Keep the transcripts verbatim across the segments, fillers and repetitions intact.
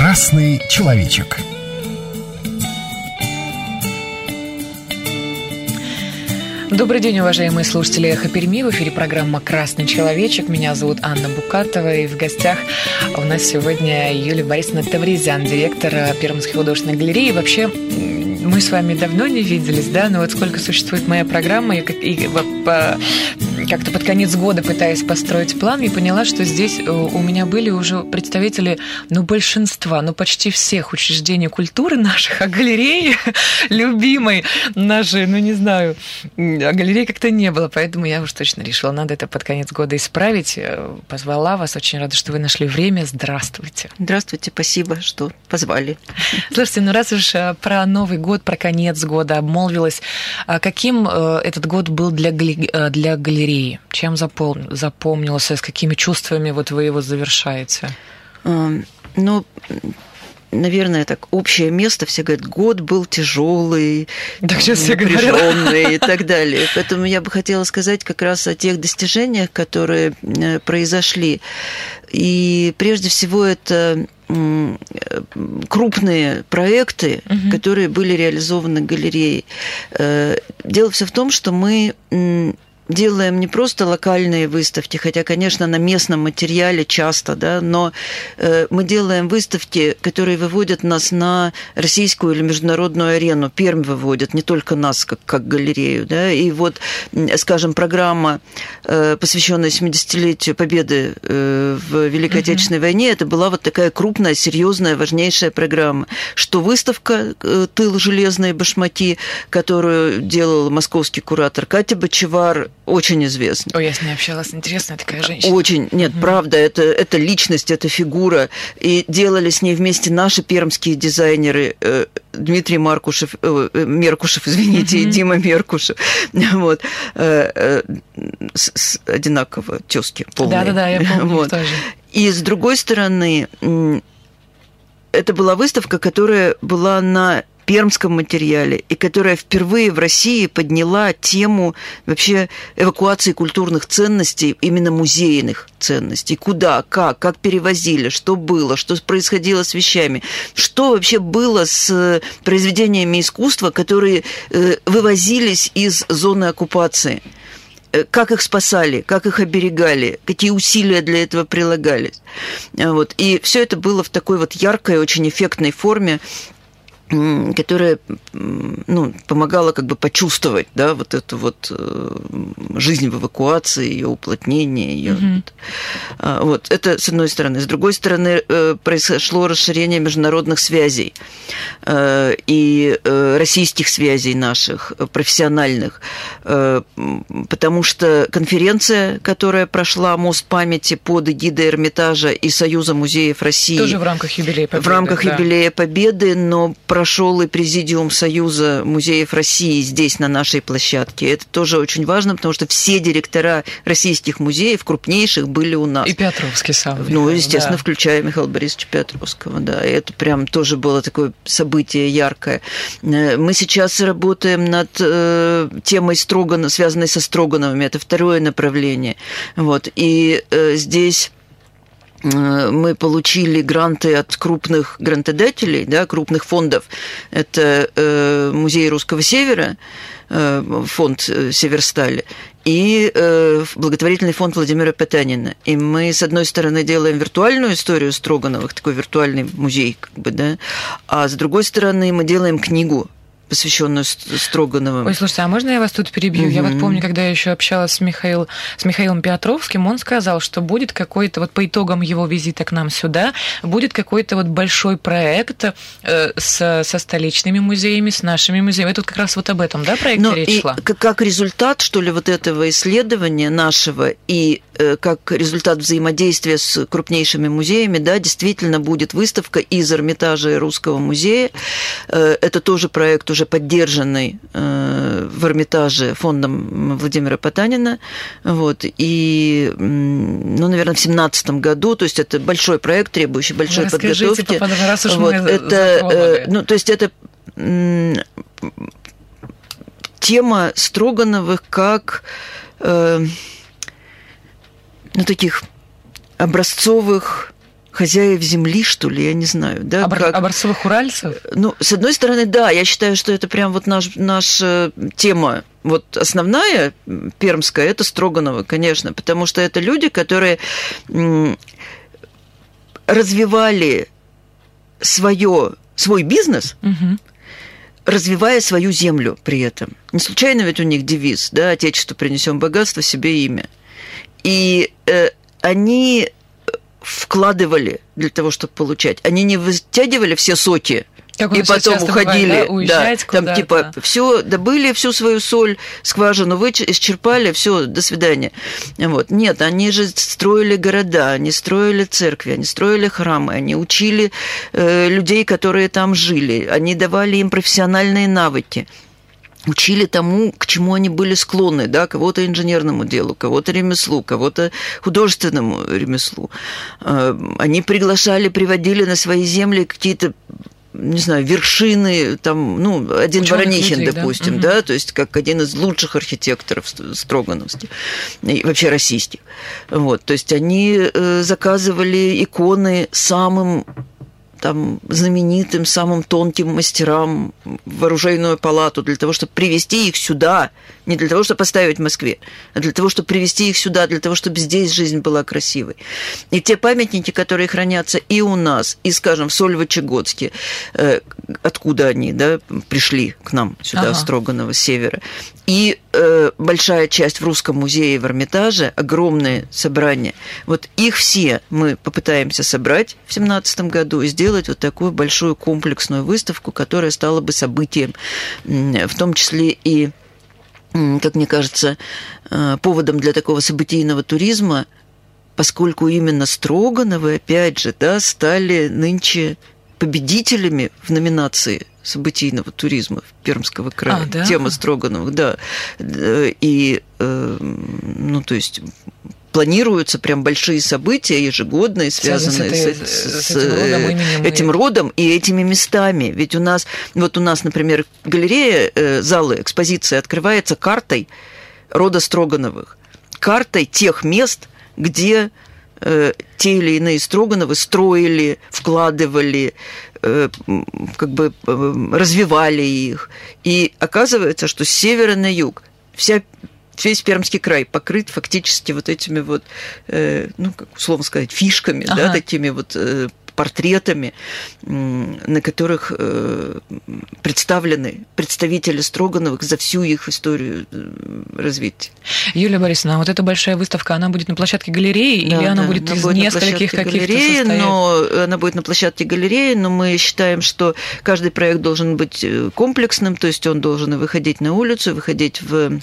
Красный человечек. Добрый день, уважаемые слушатели «Эхо Перми». В эфире программа «Красный человечек». Меня зовут Анна Букатова. И в гостях у нас сегодня Юлия Борисовна Тавризян, директор Пермской художественной галереи. Вообще, мы с вами давно не виделись, да? Но вот сколько существует моя программа, и, и по, как-то под конец года, пытаясь построить план, и поняла, что здесь у меня были уже представители, ну, большинства, ну, почти всех учреждений культуры наших, а галереи любимой нашей, ну, не знаю, а галереи как-то не было, поэтому я уж точно решила, надо это под конец года исправить. Позвала вас, очень рада, что вы нашли время. Здравствуйте. Здравствуйте, спасибо, что позвали. Слушайте, ну раз уж про Новый год, про конец года обмолвилась, каким этот год был для, для галереи? Чем запом... запомнился? С какими чувствами вот вы его завершаете? Ну, наверное, так, общее место, все говорят, год был тяжелый, напряженный и так далее. Поэтому я бы хотела сказать как раз о тех достижениях, которые произошли. И прежде всего это крупные проекты, угу. которые были реализованы галереей. Дело все в том, что мы делаем не просто локальные выставки, хотя, конечно, на местном материале часто, да, но э, мы делаем выставки, которые выводят нас на российскую или международную арену. Пермь выводит, не только нас, как, как галерею. Да, и вот, скажем, программа, э, посвященная семидесятилетию Победы э, в Великой uh-huh. Отечественной войне, это была вот такая крупная, серьезная, важнейшая программа. Что выставка э, «Тыл железные башмаки», которую делал московский куратор Катя Бочевар, очень известна. Ой, я с ней общалась, интересная такая женщина. Очень, нет, mm-hmm. правда, это, это личность, это фигура. И делали с ней вместе наши пермские дизайнеры, э, Дмитрий Маркушев, э, Меркушев, извините, mm-hmm. и Дима Меркушев. Вот. Э, э, с, с, одинаково тёзки полные. Да-да-да, я помню вот. Тоже. И с другой стороны, это была выставка, которая была на пермском материале, и которая впервые в России подняла тему вообще эвакуации культурных ценностей, именно музейных ценностей. Куда, как, как перевозили, что было, что происходило с вещами, что вообще было с произведениями искусства, которые вывозились из зоны оккупации. Как их спасали, как их оберегали, какие усилия для этого прилагались. Вот. И все это было в такой вот яркой, очень эффектной форме, которая, ну, помогала как бы почувствовать, да, вот эту вот жизнь в эвакуации, ее уплотнение, ее mm-hmm. вот это с одной стороны. С другой стороны, произошло расширение международных связей и российских связей наших, профессиональных, потому что конференция, которая прошла «Мост памяти» под эгидой Эрмитажа и Союза музеев России. Тоже в рамках юбилея Победы. В рамках да. юбилея Победы, но прошел и президиум Союза музеев России здесь, на нашей площадке. Это тоже очень важно, потому что все директора российских музеев, крупнейших, были у нас. И Петровский сам. Ну, естественно, да. включая Михаила Борисовича Петровского, да. И это прям тоже было такое событие яркое. Мы сейчас работаем над э, темой Строгана, связанной со Строгановыми. Это второе направление. Вот. И э, здесь мы получили гранты от крупных грантодателей, да, крупных фондов. Это э, Музей Русского Севера, э, фонд Северстали, и э, благотворительный фонд Владимира Потанина. И мы, с одной стороны, делаем виртуальную историю Строгановых, такой виртуальный музей, как бы, да, а с другой стороны, мы делаем книгу, посвященную Строгановым. Ой, слушайте, а можно я вас тут перебью? Угу. Я вот помню, когда я еще общалась с, Михаил, с Михаилом Петровским, он сказал, что будет какой-то, вот по итогам его визита к нам сюда, будет какой-то вот большой проект э, с, со столичными музеями, с нашими музеями. Это тут как раз вот об этом, да, проекте ну, речь и шла? Как результат, что ли, вот этого исследования нашего и э, как результат взаимодействия с крупнейшими музеями, да, действительно будет выставка из Эрмитажа и Русского музея. Э, это тоже проект уже поддержанный э, в Эрмитаже фондом Владимира Потанина. Вот, и, ну, наверное, в семнадцатом году, то есть это большой проект, требующий большой подготовки. Попадова, раз уж вот, мы это, э, ну, то есть это м, тема Строгановых как э, ну, таких образцовых хозяев земли, что ли, я не знаю. Да, Обр... как... Образцовых уральцев? Ну, с одной стороны, да, я считаю, что это прям вот наш, наша тема. Вот основная пермская – это Строгановы, конечно, потому что это люди, которые развивали свое, свой бизнес, угу. развивая свою землю при этом. Не случайно ведь у них девиз, да, «Отечеству принесем богатство, себе имя». И э, они вкладывали для того, чтобы получать. Они не вытягивали все соки, и потом уходили, бывает, да, уезжать да, там типа все добыли, всю свою соль, скважину вы исчерпали, все, до свидания. Вот. Нет, они же строили города, они строили церкви, они строили храмы, они учили э, людей, которые там жили, они давали им профессиональные навыки. Учили тому, к чему они были склонны, да, кого-то инженерному делу, кого-то ремеслу, кого-то художественному ремеслу. Они приглашали, приводили на свои земли какие-то, не знаю, вершины, там, ну, один Ученых Воронихин, людей, допустим, да? Да, то есть как один из лучших архитекторов Строгановских, и вообще российских. Вот, то есть они заказывали иконы самым там, знаменитым, самым тонким мастерам в оружейную палату для того, чтобы привезти их сюда, не для того, чтобы поставить в Москве, а для того, чтобы привезти их сюда, для того, чтобы здесь жизнь была красивой. И те памятники, которые хранятся и у нас, и, скажем, в Сольвычегодске, э, откуда они, да, пришли к нам сюда, ага. в Строганово, с севера, и э, большая часть в Русском музее в Эрмитаже, огромные собрания, вот их все мы попытаемся собрать в семнадцатом году и сделать вот такую большую комплексную выставку, которая стала бы событием, в том числе и, как мне кажется, поводом для такого событийного туризма, поскольку именно Строгановы, опять же, да, стали нынче победителями в номинации событийного туризма Пермского края. А, да? Тема Строгановых, да. И, ну, то есть планируются прям большие события ежегодные, связанные с, этой, с, с, с этим, родом, этим родом и этими местами. Ведь у нас, вот у нас, например, галерея, э, залы, экспозиция открывается картой рода Строгановых, картой тех мест, где э, те или иные Строгановы строили, вкладывали, э, как бы э, развивали их. И оказывается, что с севера на юг вся весь Пермский край покрыт фактически вот этими вот, э, ну, как условно сказать, фишками, ага. да, такими вот э, портретами, э, на которых э, представлены представители Строгановых за всю их историю э, развития. Юлия Борисовна, а вот эта большая выставка, она будет на площадке галереи, да, или она да, будет она из будет нескольких каких-то состоять? Но она будет на площадке галереи, но мы считаем, что каждый проект должен быть комплексным, то есть он должен и выходить на улицу, выходить в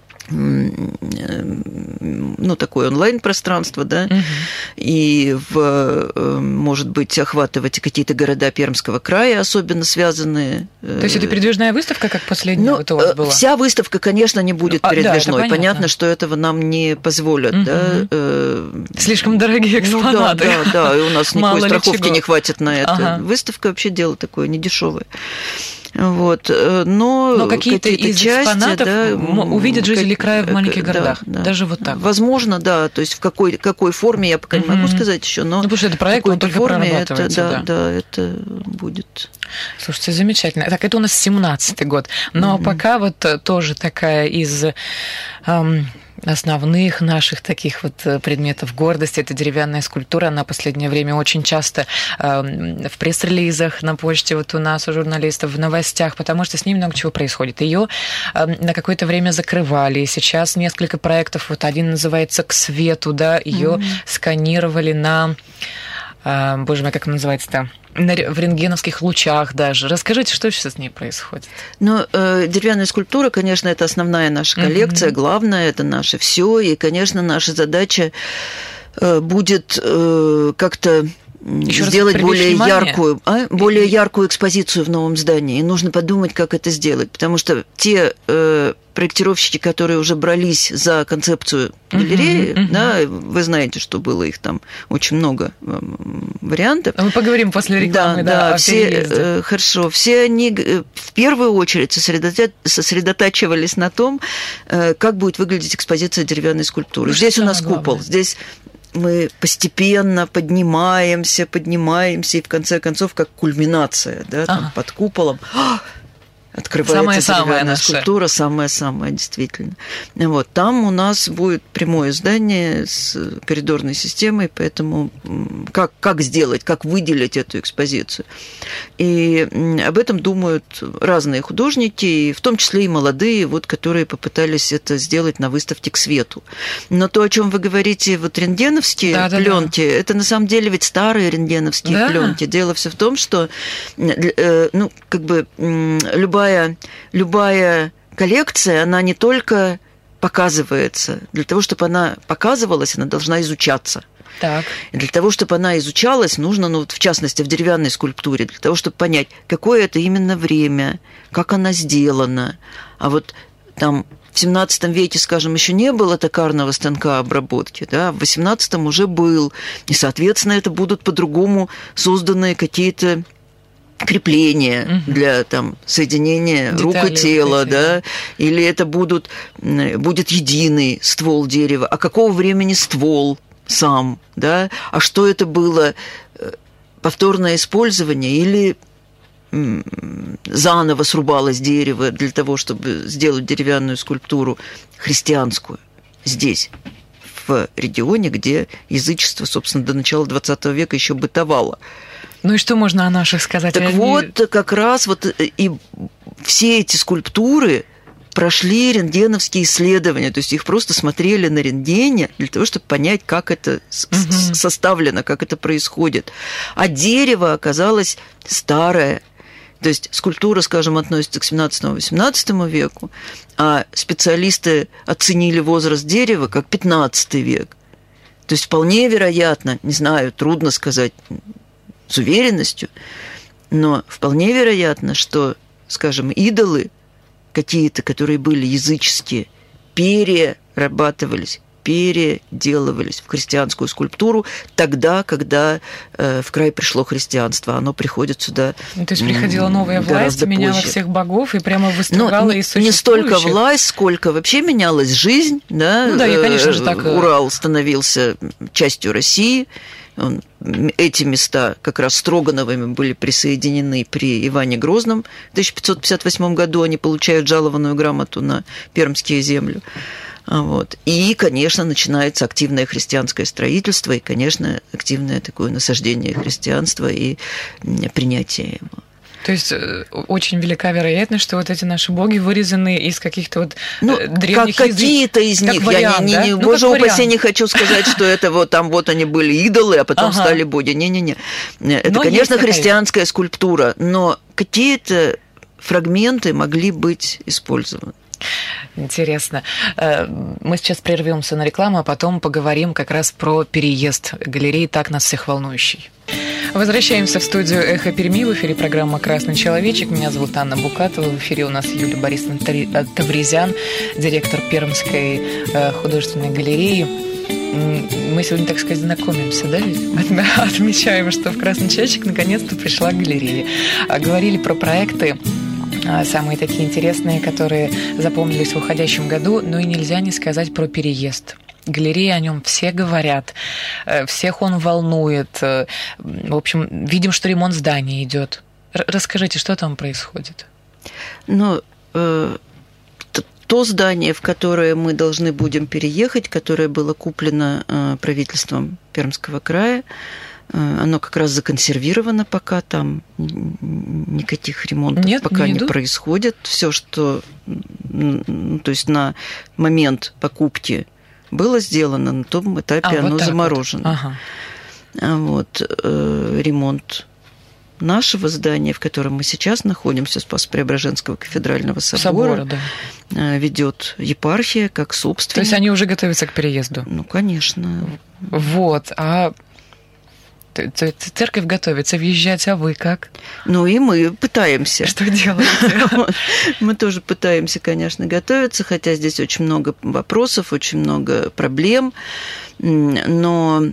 ну, такое онлайн-пространство, да, угу. и, в, может быть, охватывать какие-то города Пермского края, особенно связанные. То есть это передвижная выставка, как последняя ну, вот у вас была? Вся выставка, конечно, не будет а, передвижной. Да, понятно, что этого нам не позволят. Угу. Да. Слишком дорогие экспонаты. Ну, да, да, да, и у нас никакой страховки не хватит на это. Ага. Выставка вообще дело такое недешевое. Вот. Но, Но какие-то, какие-то из части, экспонатов да, увидят жители края в маленьких городах, да, да. даже вот так. Возможно, да, то есть в какой, какой форме, я пока mm-hmm. не могу сказать еще, но ну, потому что это проект, он только форме это, да, да. да, это будет. Слушайте, замечательно. Так, это у нас семнадцатый год, но mm-hmm. пока вот тоже такая из... Эм, основных наших таких вот предметов гордости. Это деревянная скульптура. Она в последнее время очень часто э, в пресс-релизах на почте вот у нас, у журналистов, в новостях, потому что с ней много чего происходит. Ее э, на какое-то время закрывали. Сейчас несколько проектов, вот один называется «К свету», да, ее mm-hmm. сканировали на... Э, боже мой, как он называется-то? В рентгеновских лучах даже. Расскажите, что сейчас с ней происходит? Ну, э, деревянная скульптура, конечно, это основная наша коллекция, mm-hmm. главное, это наше все, и, конечно, наша задача э, будет э, как-то Еще сделать более внимание? яркую, а? более яркую экспозицию в новом здании. И нужно подумать, как это сделать, потому что те э, проектировщики, которые уже брались за концепцию галереи, uh-huh, uh-huh. да, вы знаете, что было их там очень много э, вариантов. Мы поговорим после рекламы, да, да, да все, э, хорошо, все они в первую очередь сосредотачивались на том, э, как будет выглядеть экспозиция деревянной скультуры. Ну, здесь у нас главное. Купол, здесь мы постепенно поднимаемся, поднимаемся, и в конце концов, как кульминация, да, там, ага. под куполом, открывается деревянная скульптура, самая-самая, действительно. Вот. Там у нас будет прямое здание с коридорной системой, поэтому как, как сделать, как выделить эту экспозицию. И об этом думают разные художники, в том числе и молодые, вот, которые попытались это сделать на выставке «К свету». Но то, о чем вы говорите, вот рентгеновские да, пленки, да, да. это на самом деле ведь старые рентгеновские да. пленки. Дело все в том, что ну, как бы любая Любая, любая коллекция, она не только показывается. Для того, чтобы она показывалась, она должна изучаться. Так. И для того, чтобы она изучалась, нужно, ну, в частности, в деревянной скульптуре, для того, чтобы понять, какое это именно время, как она сделана. А вот там в семнадцатом веке, скажем, еще не было токарного станка обработки, да, в восемнадцатом уже был. И, соответственно, это будут по-другому созданы какие-то крепления угу. для там, соединения детали рук и тела, да, или это будут, будет единый ствол дерева, а какого времени ствол сам, да, а что это было, повторное использование или заново срубалось дерево для того, чтобы сделать деревянную скульптуру христианскую здесь, в регионе, где язычество, собственно, до начала двадцатого века еще бытовало. Ну и что можно о наших сказать? Так Они... вот, как раз вот и все эти скульптуры прошли рентгеновские исследования, то есть их просто смотрели на рентгене для того, чтобы понять, как это угу. составлено, как это происходит. А дерево оказалось старое. То есть скульптура, скажем, относится к семнадцатому-восемнадцатому веку, а специалисты оценили возраст дерева как пятнадцатый век. То есть вполне вероятно, не знаю, трудно сказать с уверенностью, но вполне вероятно, что, скажем, идолы какие-то, которые были языческие, перерабатывались, переделывались в христианскую скульптуру тогда, когда э, в край пришло христианство. Оно приходит сюда. Ну, то есть приходила новая власть, меняла позже. Всех богов и прямо выставляла из существующих. Не столько власть, сколько вообще менялась жизнь. Да? Ну да, и, конечно же, так. Урал становился частью России. Он, эти места как раз Строгановыми были присоединены при Иване Грозном. В тысяча пятьсот пятьдесят восьмом году они получают жалованную грамоту на пермские земли. Вот. И, конечно, начинается активное христианское строительство, и, конечно, активное такое насаждение христианства и принятие его. То есть очень велика вероятность, что вот эти наши боги вырезаны из каких-то вот ну, древних как какие-то из как них. Вариант, я не, да? не, ну, боже упаси, не хочу сказать, что это вот там вот они были идолы, а потом ага. стали боги. Не-не-не. Это, но конечно, христианская скульптура, но какие-то фрагменты могли быть использованы. Интересно. Мы сейчас прервемся на рекламу, а потом поговорим как раз про переезд галереи, так нас всех волнующий. Возвращаемся в студию «Эхо Перми». В эфире программа «Красный человечек». Меня зовут Анна Букатова. В эфире у нас Юлия Борисовна Тавризян, директор Пермской художественной галереи. Мы сегодня, так сказать, знакомимся, да? Отмечаем, что в «Красный человечек» наконец-то пришла галерея. Говорили про проекты, самые такие интересные, которые запомнились в уходящем году, но и нельзя не сказать про переезд. Галерея, о нем все говорят, всех он волнует. В общем, видим, что ремонт здания идет. Расскажите, что там происходит? Ну, э, то здание, в которое мы должны будем переехать, которое было куплено э, правительством Пермского края, э, оно как раз законсервировано пока, там никаких ремонтов Нет, пока не, не происходит. Все, что, ну, то есть на момент покупки было сделано, на том этапе а, оно вот заморожено. Вот. Ага. Вот, э, ремонт нашего здания, в котором мы сейчас находимся, Спасо-Преображенского кафедрального собора, Собора да. ведет епархия как собственник. То есть они уже готовятся к переезду? Ну, конечно. Вот, а церковь готовится въезжать, а вы как? Ну и мы пытаемся. Что делаете? Мы тоже пытаемся, конечно, готовиться, хотя здесь очень много вопросов, очень много проблем, но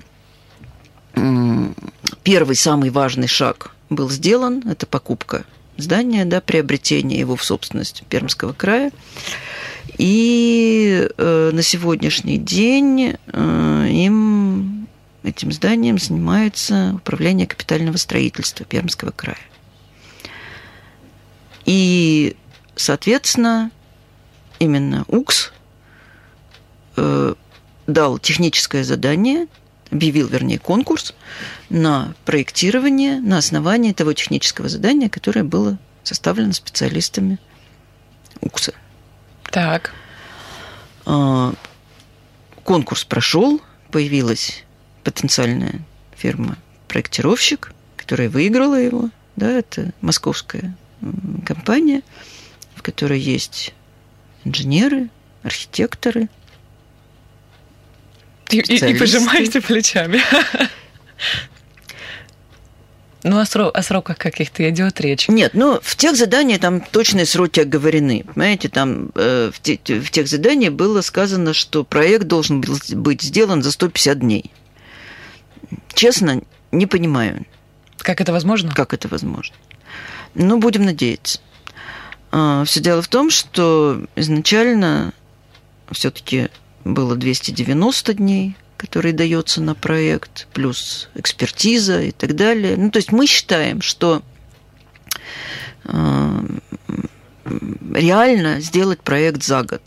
первый, самый важный шаг был сделан, это покупка здания, да, приобретение его в собственность Пермского края. И э, на сегодняшний день э, им этим зданием занимается Управление капитального строительства Пермского края. И, соответственно, именно УКС э, дал техническое задание, объявил, вернее, конкурс на проектирование на основании того технического задания, которое было составлено специалистами УКСа. Так. Конкурс прошел, появилась потенциальная фирма-проектировщик, которая выиграла его. Да, это московская компания, в которой есть инженеры, архитекторы. И, и, и пожимаете плечами. Ну, о, срок, о сроках каких-то идет речь? Нет, ну, в тех заданиях там точные сроки оговорены. Понимаете, там э, в, те, в тех заданиях было сказано, что проект должен был быть сделан за сто пятьдесят дней. Честно, не понимаю. Как это возможно? Как это возможно. Ну, будем надеяться. А, все дело в том, что изначально все-таки было двести девяносто дней, который дается на проект, плюс экспертиза и так далее. Ну, то есть мы считаем, что э, реально сделать проект за год.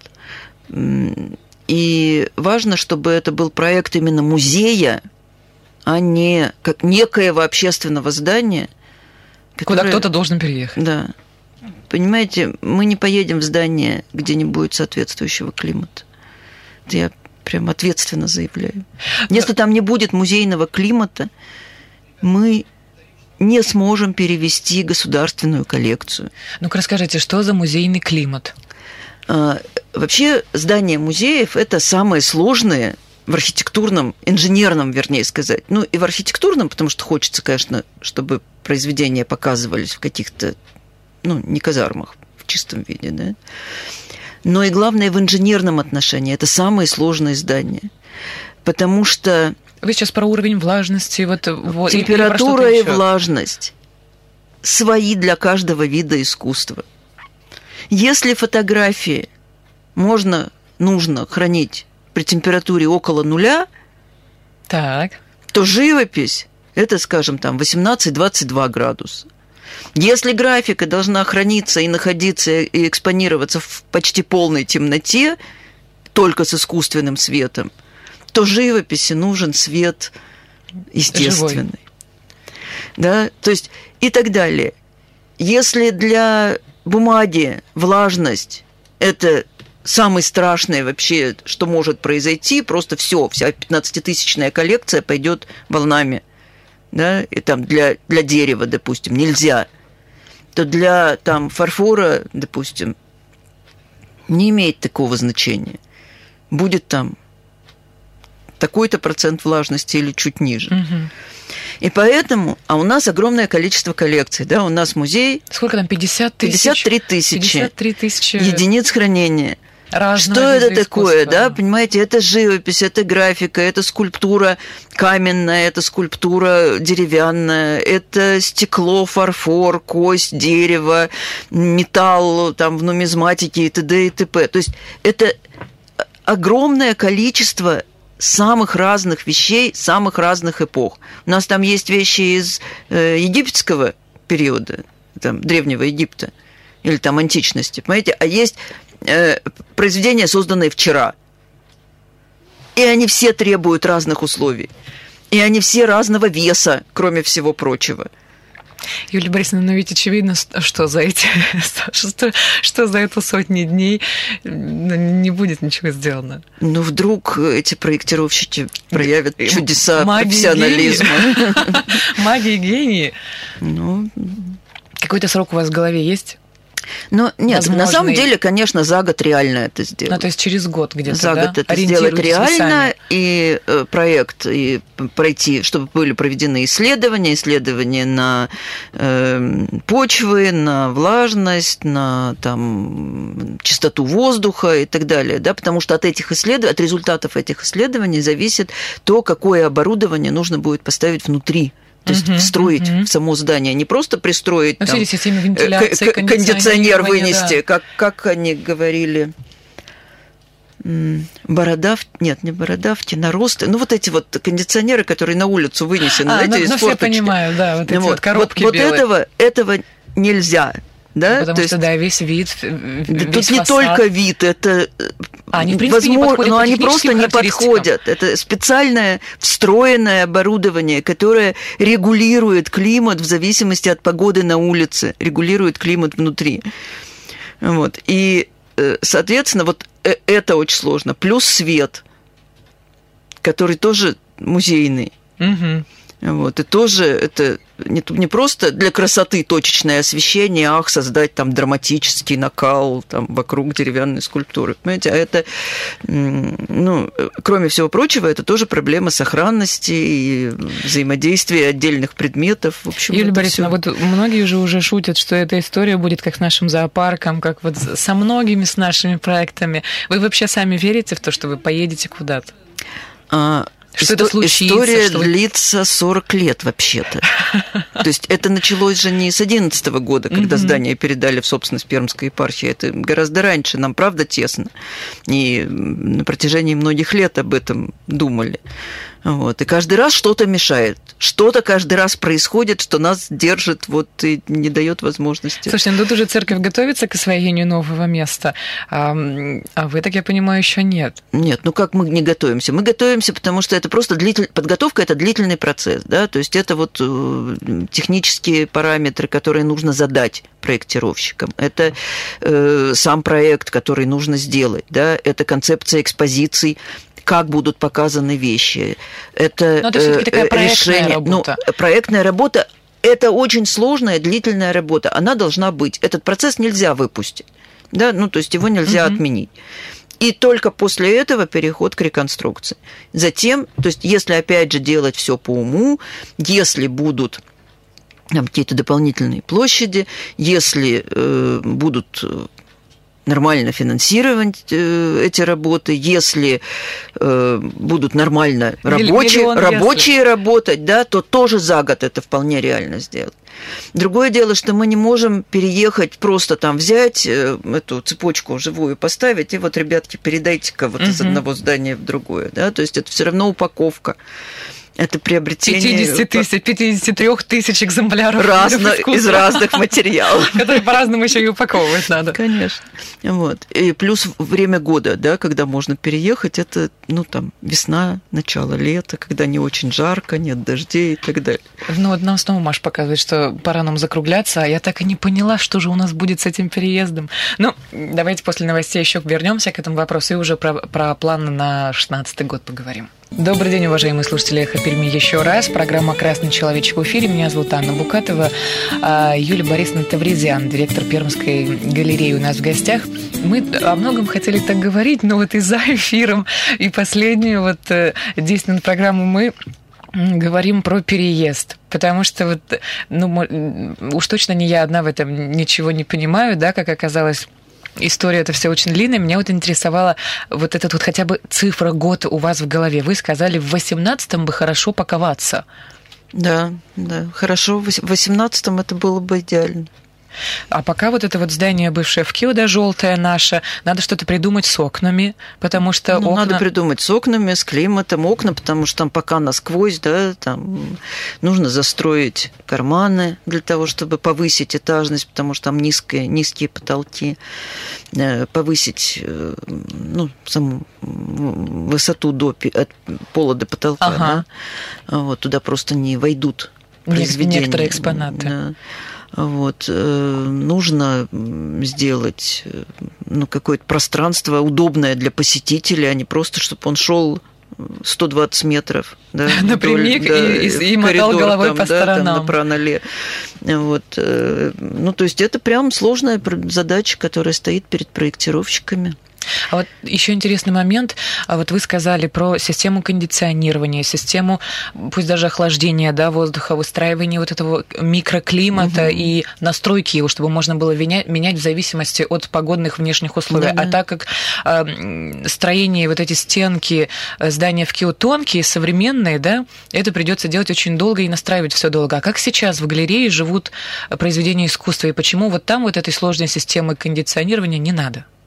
И важно, чтобы это был проект именно музея, а не как некоего общественного здания, которое... Куда кто-то должен переехать. Да. Понимаете, мы не поедем в здание, где не будет соответствующего климата. Это я прям ответственно заявляю. Если там не будет музейного климата, мы не сможем перевести государственную коллекцию. Ну-ка расскажите, что за музейный климат? А, вообще, здания музеев – это самые сложные в архитектурном, инженерном, вернее сказать. Ну, и в архитектурном, потому что хочется, конечно, чтобы произведения показывались в каких-то, ну, не казармах, в чистом виде, да. Но и главное в инженерном отношении. Это самые сложные здания. Потому что... Вы сейчас про уровень влажности. Вот, вот, температура и влажность свои для каждого вида искусства. Если фотографии можно, нужно хранить при температуре около нуля, так. то живопись это, скажем, там восемнадцать-двадцать два градуса. Если графика должна храниться и находиться и экспонироваться в почти полной темноте, только с искусственным светом, то живописи нужен свет естественный. Живой. Да, то есть и так далее. Если для бумаги влажность – это самое страшное вообще, что может произойти, просто все, вся пятнадцатитысячная коллекция пойдет волнами. Да, и там для, для дерева, допустим, нельзя, то для там, фарфора, допустим, не имеет такого значения. Будет там такой-то процент влажности или чуть ниже. Угу. И поэтому, а у нас огромное количество коллекций, да, у нас музей... Сколько там, пятьдесят тысяч? пятьдесят три тысячи. пятьдесят три тысячи единиц хранения. Разного что это такое, искусства. Да, понимаете, это живопись, это графика, это скульптура каменная, это скульптура деревянная, это стекло, фарфор, кость, дерево, металл там в нумизматике и т.д. и т.п. То есть это огромное количество самых разных вещей, самых разных эпох. У нас там есть вещи из э, египетского периода, там, Древнего Египта, или там античности, понимаете, а есть э, произведения, созданные вчера. И они все требуют разных условий. И они все разного веса, кроме всего прочего. Юлия Борисовна, ну ведь очевидно, что за эти что, что за эту сотни дней не будет ничего сделано. Ну, вдруг эти проектировщики проявят чудеса магия профессионализма. Магия и гении. Ну, какой-то срок у вас в голове есть? Ну, нет, Возможный... на самом деле, конечно, за год реально это сделать. Ну, то есть через год где-то, За да? год это сделать реально, и э, проект, и пройти, чтобы были проведены исследования, исследования на э, почвы, на влажность, на там, чистоту воздуха и так далее, да, потому что от этих исследований, от результатов этих исследований зависит то, какое оборудование нужно будет поставить внутри. То есть uh-huh, встроить uh-huh. в само здание, не просто пристроить там, вентиляции, кондиционер вынести, да. как, как они говорили. бородавки, нет, не бородавки, наросты, ну вот эти вот кондиционеры, которые на улицу вынесены, а, знаете, ну, из ну, форточки. Все понимаю, да, вот эти вот, вот коробки вот, белые. Вот этого, этого нельзя. Да? Потому То что, есть, да, весь вид, весь тут фасад. Не только вид, это... А, они, в принципе, возможно, не подходят но по они просто не подходят. Это специальное встроенное оборудование, которое регулирует климат в зависимости от погоды на улице, регулирует климат внутри. Вот. И, соответственно, вот это очень сложно. Плюс свет, который тоже музейный. Угу. Вот, и тоже это не, не просто для красоты точечное освещение, ах, создать там драматический накал там, вокруг деревянной скульптуры, понимаете, а это, ну, кроме всего прочего, это тоже проблема сохранности и взаимодействия отдельных предметов. В общем, Юлия Борисовна, всё... вот многие же уже шутят, что эта история будет как с нашим зоопарком, как вот со многими с нашими проектами. Вы вообще сами верите в то, что вы поедете куда-то? А... Что это случится? История что вы... длится сорок лет вообще-то. То есть это началось же не с одиннадцатого года, когда здание передали в собственность Пермской епархии. Это гораздо раньше. Нам, правда, тесно. И на протяжении многих лет об этом думали. Вот. И каждый раз что-то мешает. Что-то каждый раз происходит, что нас держит вот, и не дает возможности. Слушайте, ну тут уже церковь готовится к освоению нового места, а, а вы, так я понимаю, еще нет. Нет, ну как мы не готовимся? Мы готовимся, потому что это просто длитель... подготовка – это длительный процесс. Да? То есть это вот технические параметры, которые нужно задать проектировщикам. Это э, сам проект, который нужно сделать. Да? Это концепция экспозиций, как будут показаны вещи. Это, Но это всё-таки такая проектная решение. работа. Ну, проектная работа – это очень сложная, длительная работа. Она должна быть. Этот процесс нельзя выпустить. Да? Ну, то есть его нельзя угу. отменить. И только после этого переход к реконструкции. Затем, то есть если опять же делать все по уму, если будут там какие-то дополнительные площади, если э, будут нормально финансировать э, эти работы, если э, будут нормально рабочие, рабочие если. работать, да, то тоже за год это вполне реально сделать. Другое дело, что мы не можем переехать, просто там взять э, эту цепочку живую, поставить, и вот, ребятки, передайте-ка вот угу. из одного здания в другое. Да? То есть это все равно упаковка. Это приобретение... пятьдесят тысяч, пятьдесят три тысяч экземпляров разно, из разных материалов. Которые по-разному еще и упаковывать надо. Конечно. Вот. И плюс время года, да, когда можно переехать, это, ну, там, весна, начало лета, когда не очень жарко, нет дождей и так далее. Ну, вот нам снова Маша показывает, что пора нам закругляться, а я так и не поняла, что же у нас будет с этим переездом. Ну, давайте после новостей еще вернемся к этому вопросу и уже про, про планы на шестнадцатый год поговорим. Добрый день, уважаемые слушатели «Эхо Перми» еще раз. Программа «Красный человечек» в эфире. Меня зовут Анна Букатова. Юлия Борисовна Тавризян, директор Пермской галереи, у нас в гостях. Мы о многом хотели так говорить, но вот и за эфиром, и последнюю вот действенную программу мы говорим про переезд, потому что вот, ну, уж точно не я одна в этом ничего не понимаю, да, как оказалось. История это все очень длинная. Меня вот интересовала вот этот вот хотя бы цифра, год у вас в голове. Вы сказали, в восемнадцатом бы хорошо паковаться. Да, да, хорошо. В восемнадцатом это было бы идеально. А пока вот это вот здание бывшее в КИО, да, желтое наше, надо что-то придумать с окнами, потому что ну, окна... Надо придумать с окнами, с климатом, окна, потому что там пока насквозь, да, там нужно застроить карманы для того, чтобы повысить этажность, потому что там низкие, низкие потолки, повысить, ну, саму высоту до, от пола до потолка, ага. да? Вот, туда просто не войдут произведения. Некоторые экспонаты. Да. Вот, э, нужно сделать ну, какое-то пространство удобное для посетителя, а не просто, чтобы он шел сто двадцать метров. Да, напрямик вдоль, да, и, и, и мотал коридор, головой там, по да, сторонам. Там, направо-налево. Вот, э, ну, то есть это прям сложная задача, которая стоит перед проектировщиками. А вот еще интересный момент. А вот вы сказали про систему кондиционирования, систему, пусть даже охлаждения, да, воздуха, выстраивания вот этого микроклимата угу. и настройки его, чтобы можно было менять, менять в зависимости от погодных внешних условий. Да, а да. так как э, строение, вот эти стенки, здания в КИО тонкие, современные, да, это придется делать очень долго и настраивать все долго. А как сейчас в галерее живут произведения искусства, и почему вот там вот этой сложной системы кондиционирования не надо?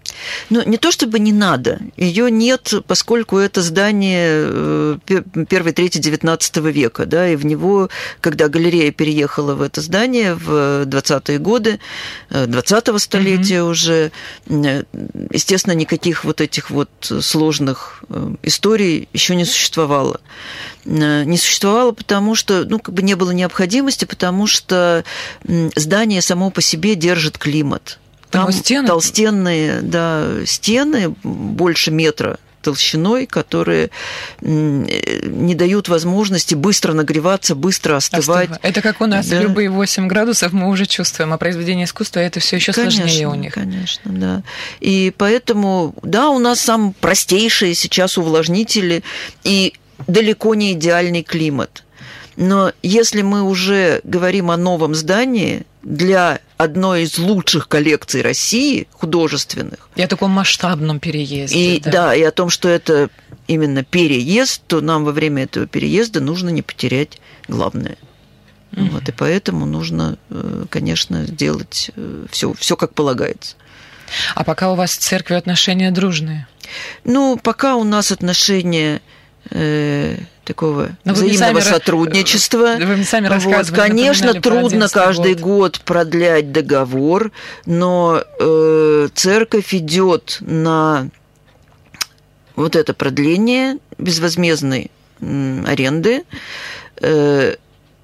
Ну, не то чтобы не надо, ее нет, поскольку это здание первой трети девятнадцатого века, да, и в него, когда галерея переехала в это здание в двадцатые годы, двадцатого столетия mm-hmm. уже, естественно, никаких вот этих вот сложных историй еще не существовало. Не существовало, потому что, ну, как бы не было необходимости, потому что здание само по себе держит климат. Там стены? Толстенные, да, стены больше метра толщиной, которые не дают возможности быстро нагреваться, быстро остывать. Остыва. Это как у нас, да. Любые восемь градусов мы уже чувствуем, а произведение искусства это все еще конечно, сложнее у них. Конечно, да. И поэтому, да, у нас самые простейшие сейчас увлажнители и далеко не идеальный климат. Но если мы уже говорим о новом здании для одной из лучших коллекций России, художественных. И о таком масштабном переезде. И, да. да, и о том, что это именно переезд, то нам во время этого переезда нужно не потерять главное. Mm-hmm. Вот, и поэтому нужно, конечно, сделать все, все как полагается. А пока у вас с церковью отношения дружные? Ну, пока у нас отношения... Э, такого Но взаимного сотрудничества. Вы сами вот, конечно, трудно каждый год. год продлять договор, но э, церковь идет на вот это продление безвозмездной э, аренды э,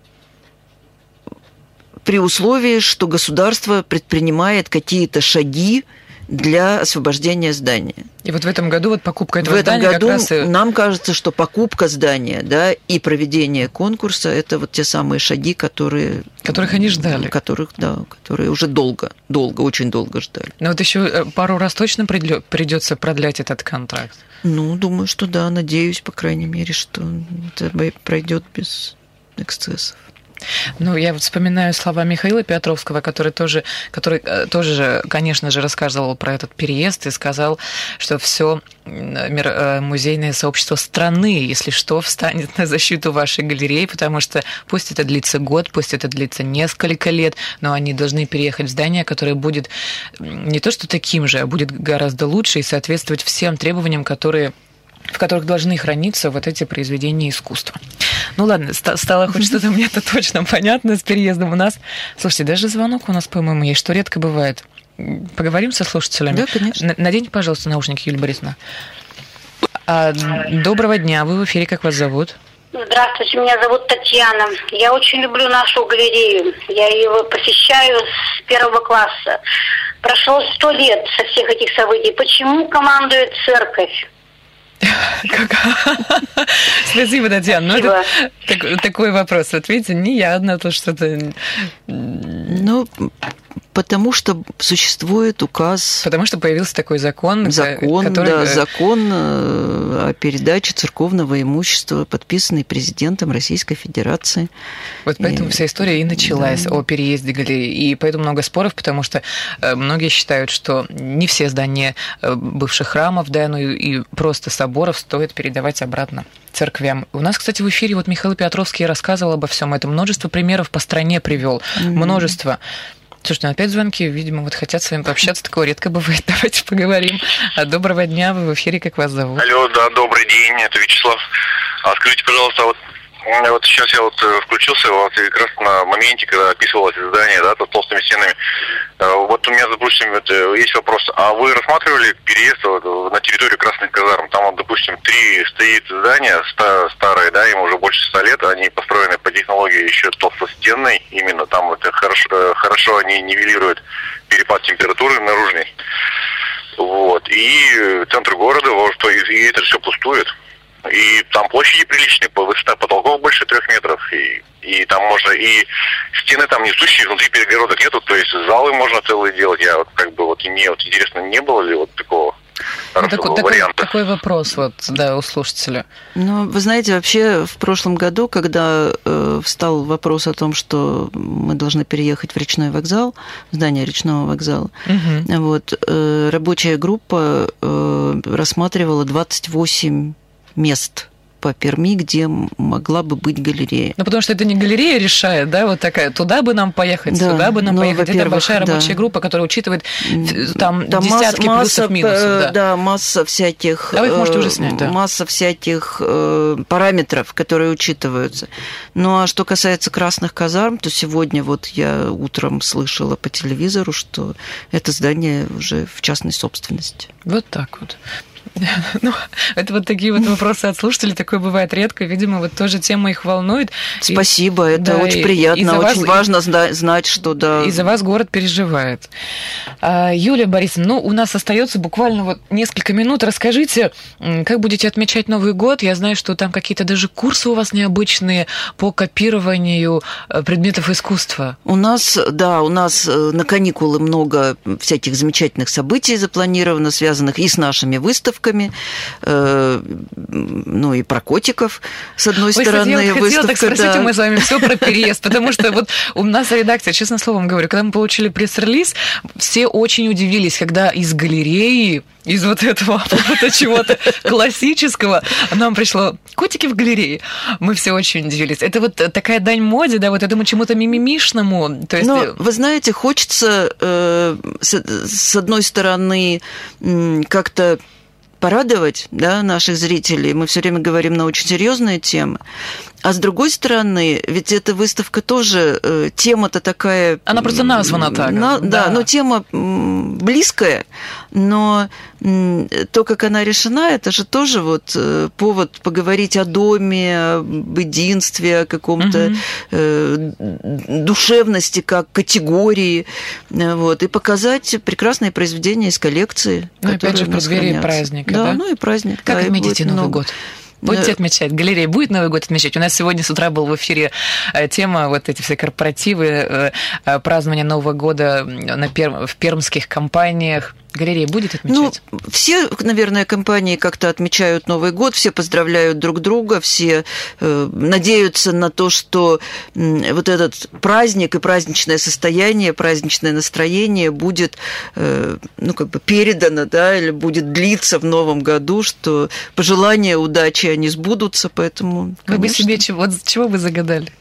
при условии, что государство предпринимает какие-то шаги для освобождения здания. И вот в этом году вот покупка этого в этом здания году как раз... И... нам кажется, что покупка здания, да, и проведение конкурса – это вот те самые шаги, которые... Которых они ждали. Которых, да, которые уже долго, долго, очень долго ждали. Но вот еще пару раз точно придется продлять этот контракт? Ну, думаю, что да, надеюсь, по крайней мере, что это пройдет без эксцессов. Ну, я вот вспоминаю слова Михаила Петровского, который тоже, который тоже, конечно же, рассказывал про этот переезд и сказал, что все музейное сообщество страны, если что, встанет на защиту вашей галереи, потому что пусть это длится год, пусть это длится несколько лет, но они должны переехать в здание, которое будет не то что таким же, а будет гораздо лучше и соответствовать всем требованиям, которые... в которых должны храниться вот эти произведения искусства. Ну ладно, стало хоть что-то мне-то точно понятно с переездом у нас. Слушайте, даже звонок у нас, по-моему, есть, что редко бывает. Поговорим со слушателями? Да, конечно. Наденьте, пожалуйста, наушники, Юлия Борисовна. А, доброго дня, вы в эфире, как вас зовут? Здравствуйте, меня зовут Татьяна. Я очень люблю нашу галерею. Я ее посещаю с первого класса. Прошло сто лет со всех этих событий. Почему командует церковь? Спасибо, Татьяна. Ну, это так, такой вопрос. Вот видите, не я одна тут что-то... Ну, потому что существует указ... Потому что появился такой закон. Закон, который... да, закон о передаче церковного имущества, подписанный президентом Российской Федерации. Вот поэтому и... вся история и началась, да, о переезде галереи. И поэтому много споров, потому что многие считают, что не все здания бывших храмов, да, ну и просто соборов стоит передавать обратно церквям. У нас, кстати, в эфире вот Михаил Петровский рассказывал обо всем этом. Множество примеров по стране привел. Mm-hmm. Множество. Слушайте, ну опять звонки, видимо, вот хотят с вами пообщаться, такого редко бывает. Давайте поговорим. Доброго дня, вы в эфире, как вас зовут? Алло, да, добрый день, это Вячеслав. А скажите, пожалуйста, вот, вот сейчас я вот включился вот как раз на моменте, когда описывалось здание, да, с толстыми стенами. Вот у меня, допустим, вот, есть вопрос, а вы рассматривали переезд вот, на территорию Красных казарм? Там, вот, допустим, три стоит здания старые, да, им уже больше ста лет, они построены по технологии еще толстостенной, именно там вот хорошо, хорошо они нивелируют перепад температуры наружной. Вот, и центр города, вот, и это все пустует. И там площади приличные, высота потолков больше трех метров, и, и там можно, и стены там несущие, внутри перегородок нету, то есть залы можно целые делать. Я вот как бы вот, мне вот интересно, не было ли вот такого ну, такой, варианта? Такой, такой вопрос вот, да, у слушателя. Ну, вы знаете, вообще в прошлом году, когда э, встал вопрос о том, что мы должны переехать в речной вокзал, в здание речного вокзала, угу. вот, э, рабочая группа э, рассматривала двадцать восемь мест по Перми, где могла бы быть галерея. Ну, потому что это не галерея решает, да, вот такая, туда бы нам поехать, да, сюда бы нам ну, поехать. Это большая рабочая да. группа, которая учитывает там, там десятки масса, плюсов-минусов. Да. да, масса всяких... А вы их можете уже снять, да. Масса всяких э, параметров, которые учитываются. Ну, а что касается красных казарм, то сегодня вот я утром слышала по телевизору, что это здание уже в частной собственности. Вот так вот. Ну, это вот такие вот вопросы от слушателей, такое бывает редко, видимо, вот тоже тема их волнует. Спасибо, и, это да, очень приятно, и очень вас, важно и, знать, что да. И за вас город переживает. Юлия Борисовна, ну, у нас остается буквально вот несколько минут. Расскажите, как будете отмечать Новый год? Я знаю, что там какие-то даже курсы у вас необычные по копированию предметов искусства. У нас, да, у нас на каникулы много всяких замечательных событий запланировано, связанных и с нашими выставками, ну и про котиков, с одной Ой, стороны. Я вот хотела так спросить да. у мы с вами все про переезд, потому что вот у нас редакция, честно словом говорю, когда мы получили пресс-релиз, все очень удивились, когда из галереи, из вот этого чего-то классического нам пришло котики в галерее. Мы все очень удивились. Это вот такая дань моде, да, вот этому чему-то мимимишному. То есть... Ну, вы знаете, хочется э, с, с одной стороны как-то порадовать, да, наших зрителей. Мы все время говорим на очень серьезные темы. А с другой стороны, ведь эта выставка тоже, э, тема-то такая... Она просто названа так. На, да, да, но тема близкая, но то, как она решена, это же тоже вот повод поговорить о доме, об единстве, о каком-то угу. э, душевности как категории, вот, и показать прекрасные произведения из коллекции. Ну, опять же, в преддверии праздника, да? Да, ну и праздник. Как да, отметите Новый год? Будете отмечать? Галерея будет Новый год отмечать? У нас сегодня с утра был в эфире тема, вот эти все корпоративы, празднования Нового года на перм, в пермских компаниях. Галерея будет отмечать? Ну, все, наверное, компании как-то отмечают Новый год, все поздравляют друг друга, все э, надеются на то, что э, вот этот праздник и праздничное состояние, праздничное настроение будет, э, ну, как бы передано, да, или будет длиться в новом году, что пожелания удачи, они сбудутся, поэтому... Вы бы себе чего, чего бы загадали?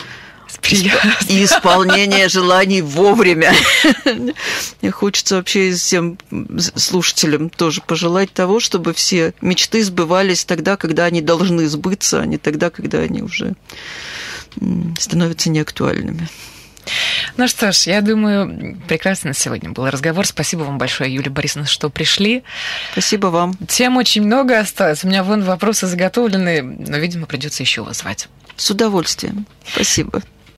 И исполнение желаний вовремя. Мне хочется вообще всем слушателям тоже пожелать того, чтобы все мечты сбывались тогда, когда они должны сбыться, а не тогда, когда они уже становятся неактуальными. Ну что ж, я думаю, прекрасно сегодня был разговор. Спасибо вам большое, Юлия Борисовна, что пришли. Спасибо вам. Тем очень много осталось. У меня вон вопросы заготовлены, но, видимо, придется еще вас звать. С удовольствием. Спасибо.